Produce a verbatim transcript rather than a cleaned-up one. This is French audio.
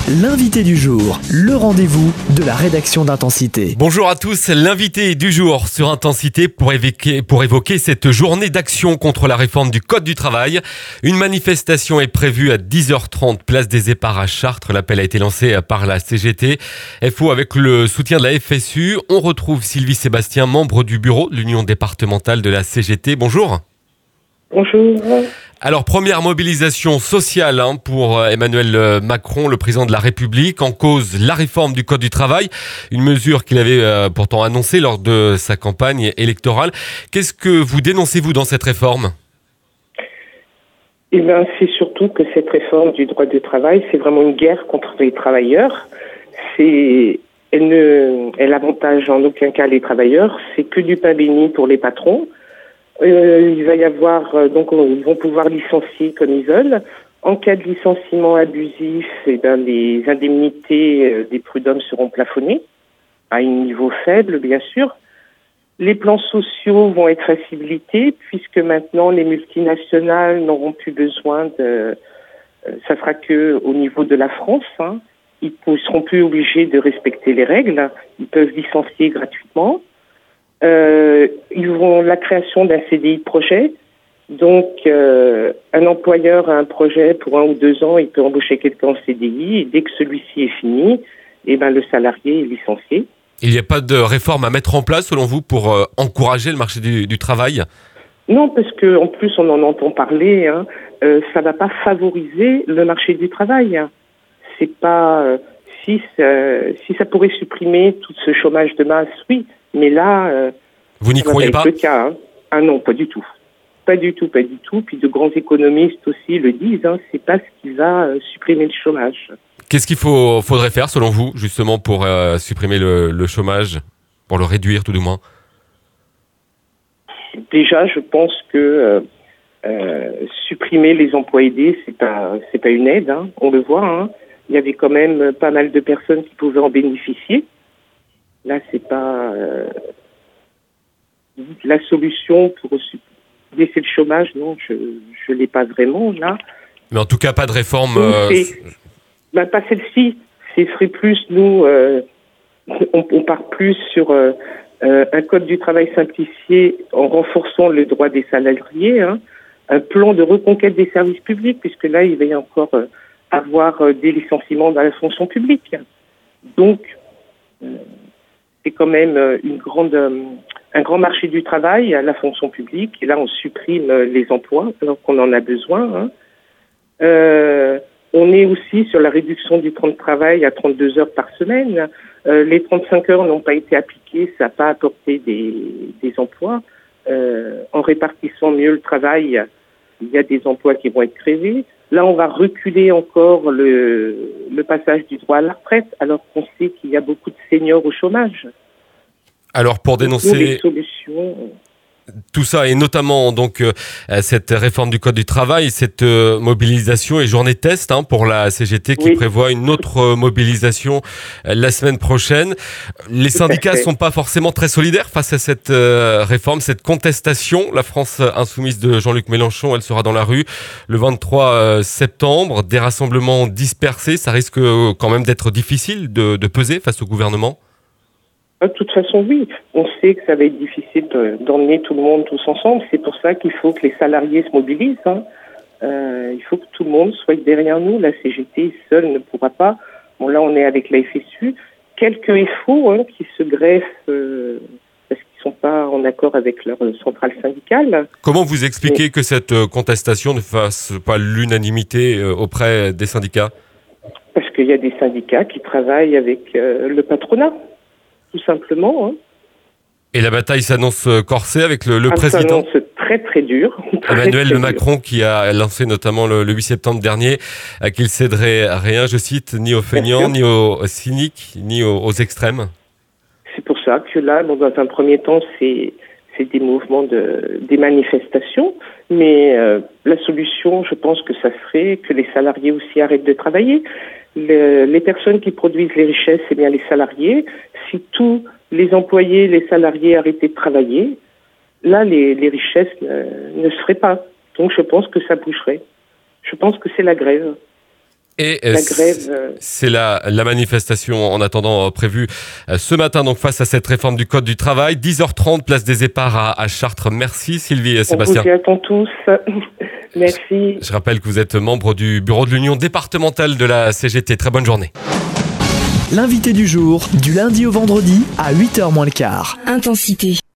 L'invité du jour, le rendez-vous de la rédaction d'Intensité. Bonjour à tous, l'invité du jour sur Intensité pour évoquer, pour évoquer cette journée d'action contre la réforme du Code du travail. Une manifestation est prévue à dix heures trente, place des Éparts à Chartres. L'appel a été lancé par la C G T. F O avec le soutien de la F S U. On retrouve Sylvie Sébastien, membre du bureau de l'Union départementale de la C G T. Bonjour. Bonjour. Alors, première mobilisation sociale hein, pour Emmanuel Macron, le président de la République, en cause la réforme du Code du travail, une mesure qu'il avait euh, pourtant annoncée lors de sa campagne électorale. Qu'est-ce que vous dénoncez-vous dans cette réforme ? Eh bien, c'est surtout que cette réforme du droit du travail, c'est vraiment une guerre contre les travailleurs. C'est, elle ne, elle avantage en aucun cas les travailleurs. C'est que du pain béni pour les patrons. Euh, il va y avoir, euh, donc, ils vont pouvoir licencier comme ils veulent. En cas de licenciement abusif, eh ben, les indemnités euh, des prud'hommes seront plafonnées à un niveau faible, bien sûr. Les plans sociaux vont être facilités puisque maintenant les multinationales n'auront plus besoin de. Euh, ça sera que au niveau de la France. Hein, ils ne seront plus obligés de respecter les règles. Ils peuvent licencier gratuitement. Euh, ils vont la création d'un C D I de projet. Donc, euh, un employeur a un projet pour un ou deux ans, il peut embaucher quelqu'un en C D I. Et dès que celui-ci est fini, eh ben le salarié est licencié. Il n'y a pas de réforme à mettre en place, selon vous, pour euh, encourager le marché du, du travail ? Non, parce que en plus on en entend parler. Hein, euh, ça va pas favoriser le marché du travail. Hein. C'est pas euh, si ça, si ça pourrait supprimer tout ce chômage de masse, oui. Mais là, euh, vous n'y croyez pas ? Le cas, hein. Ah non, pas du tout, pas du tout, pas du tout. Puis de grands économistes aussi le disent. Hein, c'est pas ce qui va euh, supprimer le chômage. Qu'est-ce qu'il faut, faudrait faire, selon vous, justement, pour euh, supprimer le, le chômage, pour le réduire tout du moins ? Déjà, je pense que euh, euh, supprimer les emplois aidés, c'est pas, c'est pas une aide. Hein, on le voit. Hein. Il y avait quand même pas mal de personnes qui pouvaient en bénéficier. Là, c'est pas euh, la solution pour baisser le chômage. Non, je je l'ai pas vraiment là. Mais en tout cas, pas de réforme. Euh... Ben, pas celle-ci. Ce serait plus nous. Euh, on, on part plus sur euh, euh, un code du travail simplifié en renforçant le droit des salariés, hein, un plan de reconquête des services publics, puisque là, il va y encore euh, avoir euh, des licenciements dans la fonction publique. Donc, euh, c'est quand même une grande, un grand marché du travail à la fonction publique. Et là, on supprime les emplois alors qu'on en a besoin. Hein. Euh, on est aussi sur la réduction du temps de travail à trente-deux heures par semaine. Euh, les trente-cinq heures n'ont pas été appliquées, ça n'a pas apporté des, des emplois. Euh, en répartissant mieux le travail, il y a des emplois qui vont être créés. Là, on va reculer encore le, le passage du droit à la retraite, alors qu'on sait qu'il y a beaucoup de seniors au chômage. Alors, pour dénoncer les solutions... tout ça, et notamment donc euh, cette réforme du Code du travail, cette euh, mobilisation et journée test hein, pour la C G T qui oui. prévoit une autre euh, mobilisation euh, la semaine prochaine. Les Tout syndicats sont pas forcément très solidaires face à cette euh, réforme, cette contestation. La France insoumise de Jean-Luc Mélenchon, elle sera dans la rue le vingt-trois septembre. Des rassemblements dispersés, ça risque euh, quand même d'être difficile de, de peser face au gouvernement. De toute façon, oui. On sait que ça va être difficile de, d'emmener tout le monde tous ensemble. C'est pour ça qu'il faut que les salariés se mobilisent. Hein. Euh, il faut que tout le monde soit derrière nous. La C G T seule ne pourra pas. Bon, là, on est avec la F S U. Quelques F O hein, qui se greffent euh, parce qu'ils ne sont pas en accord avec leur centrale syndicale. Comment vous expliquez Mais... que cette contestation ne fasse pas l'unanimité auprès des syndicats ? Parce qu'il y a des syndicats qui travaillent avec euh, le patronat. Tout simplement. Hein. Et la bataille s'annonce corsée avec le, le ah, président. Ça s'annonce très très dur. Très, Emmanuel très Macron dur. Qui a lancé notamment le, le huit septembre dernier à qu'il céderait rien, je cite, ni aux feignants, ni aux cyniques, ni aux, aux extrêmes. C'est pour ça que là, bon, dans un premier temps, c'est, c'est des mouvements, de, des manifestations. Mais euh, la solution, je pense que ça serait que les salariés aussi arrêtent de travailler. Le, les personnes qui produisent les richesses, c'est bien les salariés. Si tous les employés, les salariés arrêtaient de travailler, là, les, les richesses ne, ne se feraient pas. Donc, je pense que ça bougerait. Je pense que c'est la grève. Et la grève. Euh... C'est la, la manifestation en attendant prévue ce matin donc face à cette réforme du Code du travail. dix heures trente, place des Éparts à, à Chartres. Merci Sylvie et Sébastien. On vous y attend tous. Merci. Je rappelle que vous êtes membre du bureau de l'Union départementale de la C G T. Très bonne journée. L'invité du jour, du lundi au vendredi à huit heures moins le quart. Intensité.